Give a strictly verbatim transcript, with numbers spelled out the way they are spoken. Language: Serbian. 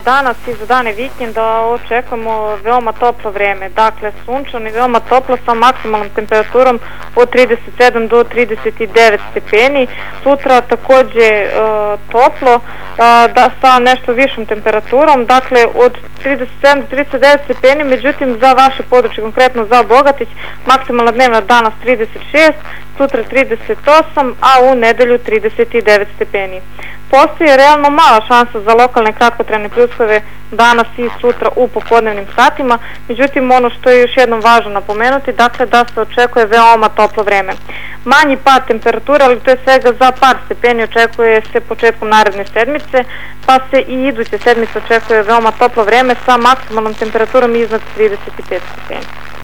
danas i za dane vikenda očekujemo veoma toplo vreme. Dakle, sunčano i veoma toplo sa maksimalnom temperaturom od trideset sedam do trideset devet stepeni. Sutra takođe toplo da, sa nešto višom temperaturom, dakle od trideset sedam do trideset devet stepeni, međutim za vaše područje, konkretno za Bogatić, maksimalna dnevna danas trideset šest, sutra trideset osam, a u nedelju trideset devet stepeni. Postoji realno mala šansa za lokalne kratkotrajne pljuskovе danas i sutra u popodnevnim satima, međutim ono što je još jednom važno napomenuti, dakle da se očekuje veoma toplo vreme. Manji pad temperatura, ali to je svega za par stepeni, očekuje se početkom naredne sedmice, pa se i iduće sedmice očekuje veoma toplo vreme sa maksimalnom temperaturom iznad trideset pet stepeni.